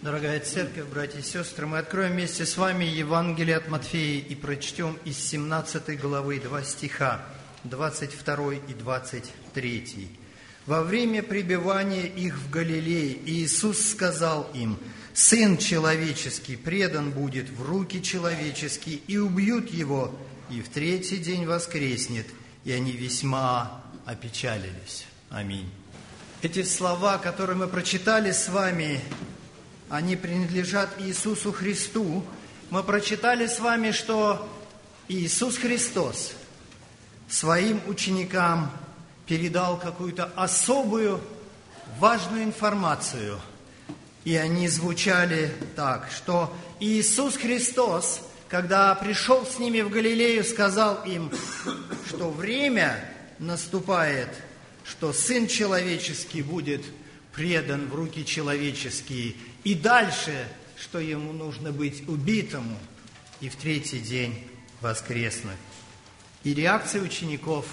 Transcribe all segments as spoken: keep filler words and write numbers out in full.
Дорогая Церковь, братья и сестры, мы откроем вместе с вами Евангелие от Матфея и прочтем из семнадцатой главы два стиха, двадцать второй и двадцать третий. «Во время пребывания их в Галилее Иисус сказал им: Сын человеческий предан будет в руки человеческие, и убьют его, и в третий день воскреснет». И они весьма опечалились. Аминь. Эти слова, которые мы прочитали с вами, они принадлежат Иисусу Христу. Мы прочитали с вами, что Иисус Христос своим ученикам передал какую-то особую, важную информацию. И они звучали так, что Иисус Христос, когда пришел с ними в Галилею, сказал им, что время наступает, что Сын Человеческий будет предан в руки человеческие, и дальше, что ему нужно быть убитому, и в третий день воскреснуть. И реакция учеников,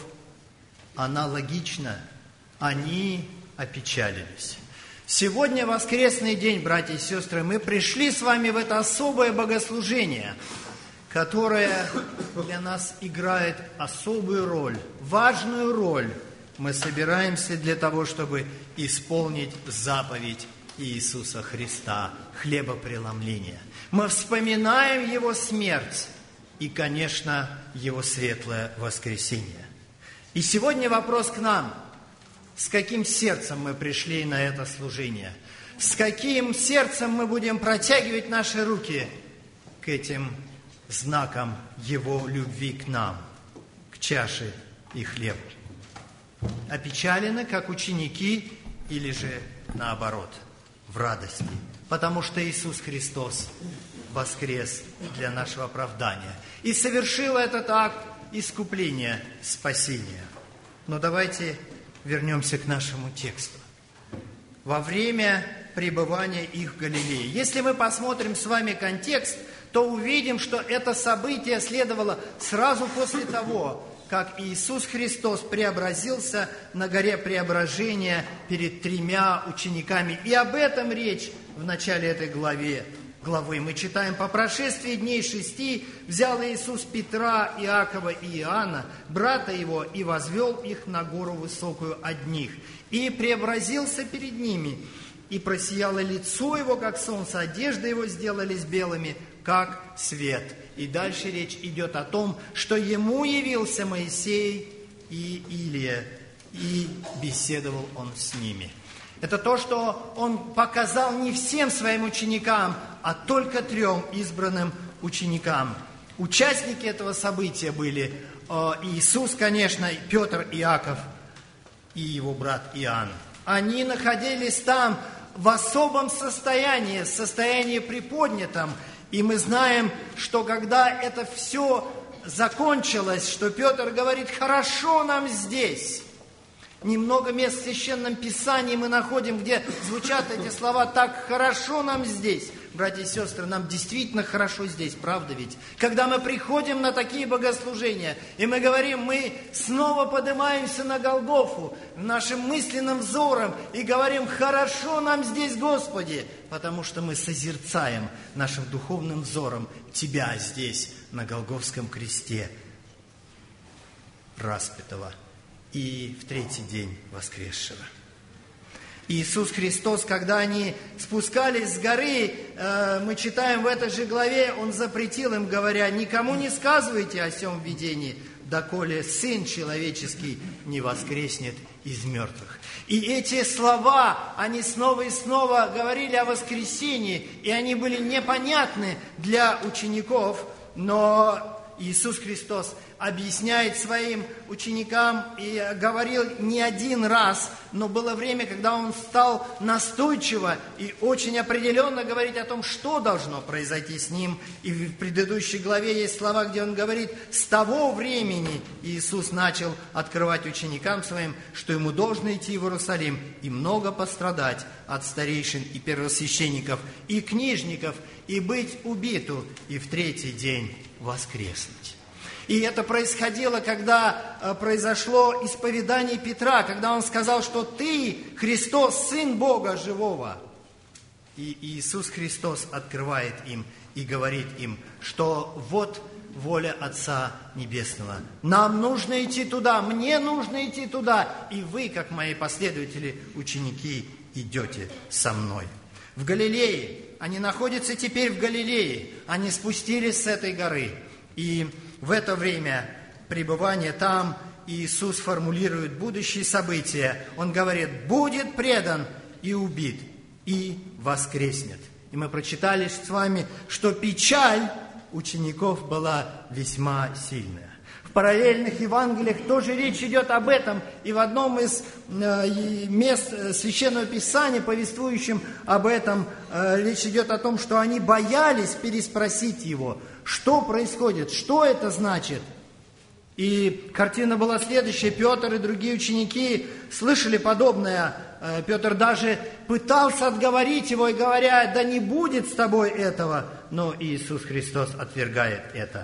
она логична, они опечалились. Сегодня воскресный день, братья и сестры, мы пришли с вами в это особое богослужение, которое для нас играет особую роль, важную роль. Мы собираемся для того, чтобы исполнить заповедь Иисуса Христа, хлебопреломления. Мы вспоминаем Его смерть и, конечно, Его светлое воскресение. И сегодня вопрос к нам. С каким сердцем мы пришли на это служение? С каким сердцем мы будем протягивать наши руки к этим знакам Его любви к нам, к чаше и хлебу? Опечалены, как ученики, или же наоборот, в радости, потому что Иисус Христос воскрес для нашего оправдания и совершил этот акт искупления, спасения. Но давайте вернемся к нашему тексту. Во время пребывания их в Галилее. Если мы посмотрим с вами контекст, то увидим, что это событие следовало сразу после того, как Иисус Христос преобразился на горе Преображения перед тремя учениками. И об этом речь в начале этой главы. главы. Мы читаем: «По прошествии дней шести взял Иисус Петра, Иакова и Иоанна, брата его, и возвел их на гору высокую одних, и преобразился перед ними, и просияло лицо его, как солнце, одежды его сделались белыми, как свет». И дальше речь идет о том, что ему явился Моисей и Илия, и беседовал он с ними. Это то, что он показал не всем своим ученикам, а только трем избранным ученикам. Участники этого события были Иисус, конечно, Петр, Иаков и его брат Иоанн. Они находились там в особом состоянии, состоянии приподнятом. И мы знаем, что когда это все закончилось, что Петр говорит: «Хорошо нам здесь». Немного мест в Священном Писании мы находим, где звучат эти слова так: «Хорошо нам здесь». Братья и сестры, нам действительно хорошо здесь, правда ведь? Когда мы приходим на такие богослужения, и мы говорим, мы снова поднимаемся на Голгофу нашим мысленным взором и говорим: «Хорошо нам здесь, Господи», потому что мы созерцаем нашим духовным взором Тебя здесь, на Голгофском кресте, распятого и в третий день воскресшего. Иисус Христос, когда они спускались с горы, э, мы читаем в этой же главе, Он запретил им, говоря: «Никому не сказывайте о сем видении, доколе Сын Человеческий не воскреснет из мертвых». И эти слова, они снова и снова говорили о воскресении, и они были непонятны для учеников, но Иисус Христос объясняет своим ученикам и говорил не один раз, но было время, когда Он стал настойчиво и очень определенно говорить о том, что должно произойти с Ним. И в предыдущей главе есть слова, где Он говорит: «С того времени Иисус начал открывать ученикам Своим, что Ему должно идти в Иерусалим и много пострадать от старейшин и первосвященников и книжников, и быть убиту, и в третий день воскреснуть». И это происходило, когда произошло исповедание Петра, когда он сказал, что ты, Христос, Сын Бога Живого. И Иисус Христос открывает им и говорит им, что вот воля Отца Небесного. Нам нужно идти туда, мне нужно идти туда, и вы, как мои последователи, ученики, идете со мной. В Галилее, они находятся теперь в Галилее, они спустились с этой горы, и в это время пребывания там Иисус формулирует будущие события. Он говорит: будет предан и убит, и воскреснет. И мы прочитали с вами, что печаль учеников была весьма сильная. В параллельных Евангелиях тоже речь идет об этом, и в одном из мест Священного Писания, повествующем об этом, речь идет о том, что они боялись переспросить Его, что происходит, что это значит. И картина была следующая. Петр и другие ученики слышали подобное. Петр даже пытался отговорить его, и говоря: да не будет с тобой этого. Но Иисус Христос отвергает это.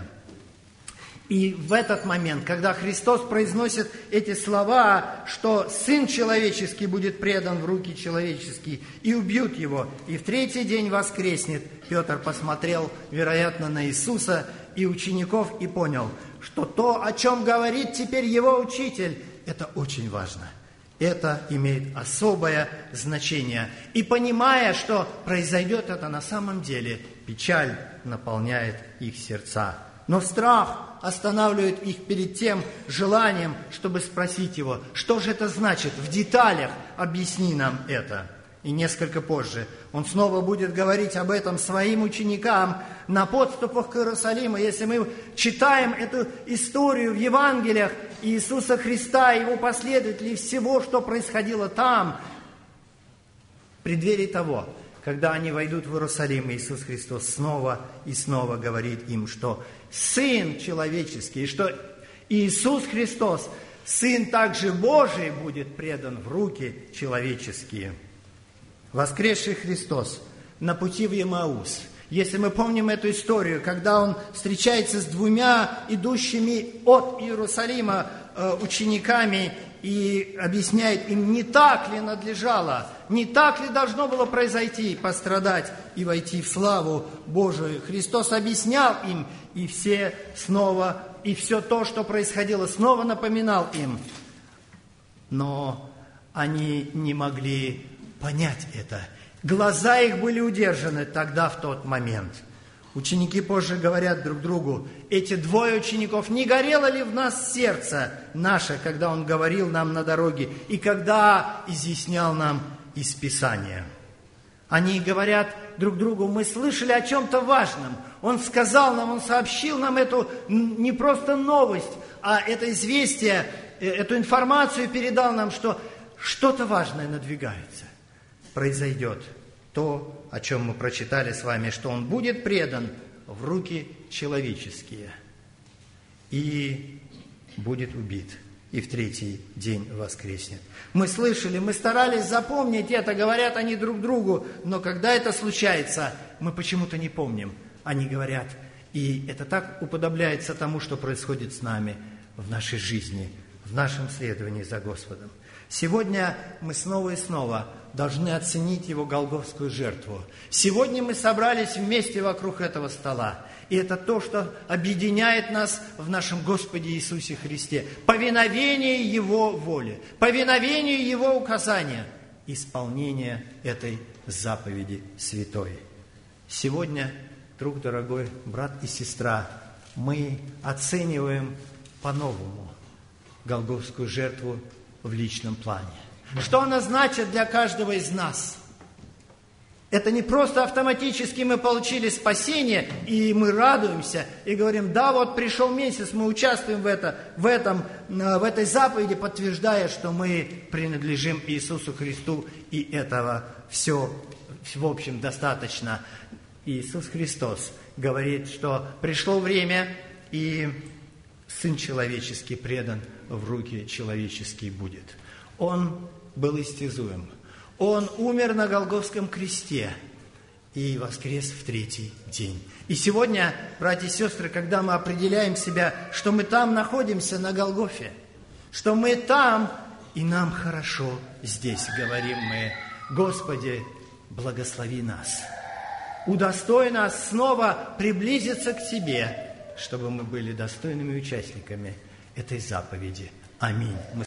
И в этот момент, когда Христос произносит эти слова, что Сын Человеческий будет предан в руки человеческие, и убьют Его, и в третий день воскреснет, Петр посмотрел, вероятно, на Иисуса и учеников и понял, что то, о чем говорит теперь его учитель, это очень важно. Это имеет особое значение. И понимая, что произойдет это на самом деле, печаль наполняет их сердца. Но страх останавливает их перед тем желанием, чтобы спросить его, что же это значит, в деталях объясни нам это. И несколько позже он снова будет говорить об этом своим ученикам на подступах к Иерусалиму. Если мы читаем эту историю в Евангелиях Иисуса Христа, Его последователей, всего, что происходило там, в преддверии того, когда они войдут в Иерусалим, Иисус Христос снова и снова говорит им, что Сын Человеческий, и что Иисус Христос, Сын также Божий, будет предан в руки человеческие. Воскресший Христос на пути в Емаус. Если мы помним эту историю, когда Он встречается с двумя идущими от Иерусалима э, учениками и объясняет им, не так ли надлежало, не так ли должно было произойти, пострадать и войти в славу Божию. Христос объяснял им, и все снова, и все то, что происходило, снова напоминал им. Но они не могли понять это. Глаза их были удержаны тогда, в тот момент. Ученики позже говорят друг другу: эти двое учеников, не горело ли в нас сердце наше, когда Он говорил нам на дороге и когда изъяснял нам из Писания? Они говорят друг другу: мы слышали о чем-то важном. Он сказал нам, Он сообщил нам эту не просто новость, а это известие, эту информацию передал нам, что что-то важное надвигается. Произойдет то, о чем мы прочитали с вами, что Он будет предан в руки человеческие и будет убит, и в третий день воскреснет. Мы слышали, мы старались запомнить это, говорят они друг другу, но когда это случается, мы почему-то не помним. Они говорят, и это так уподобляется тому, что происходит с нами в нашей жизни, в нашем следовании за Господом. Сегодня мы снова и снова должны оценить Его голгофскую жертву. Сегодня мы собрались вместе вокруг этого стола. И это то, что объединяет нас в нашем Господе Иисусе Христе. Повиновение Его воле, повиновение Его указания, исполнение этой заповеди святой. Сегодня, друг дорогой, брат и сестра, мы оцениваем по-новому голгофскую жертву в личном плане. Что она значит для каждого из нас? Это не просто автоматически мы получили спасение, и мы радуемся, и говорим, да, вот пришел месяц, мы участвуем в, это, в, этом, в этой заповеди, подтверждая, что мы принадлежим Иисусу Христу, и этого все, в общем, достаточно. Иисус Христос говорит, что пришло время, и Сын Человеческий предан в руки человеческие будет. Он был истязуем. Он умер на Голгофском кресте и воскрес в третий день. И сегодня, братья и сестры, когда мы определяем себя, что мы там находимся, на Голгофе, что мы там, и нам хорошо здесь, говорим мы, Господи, благослови нас. Удостой нас снова приблизиться к Тебе, чтобы мы были достойными участниками этой заповеди. Аминь.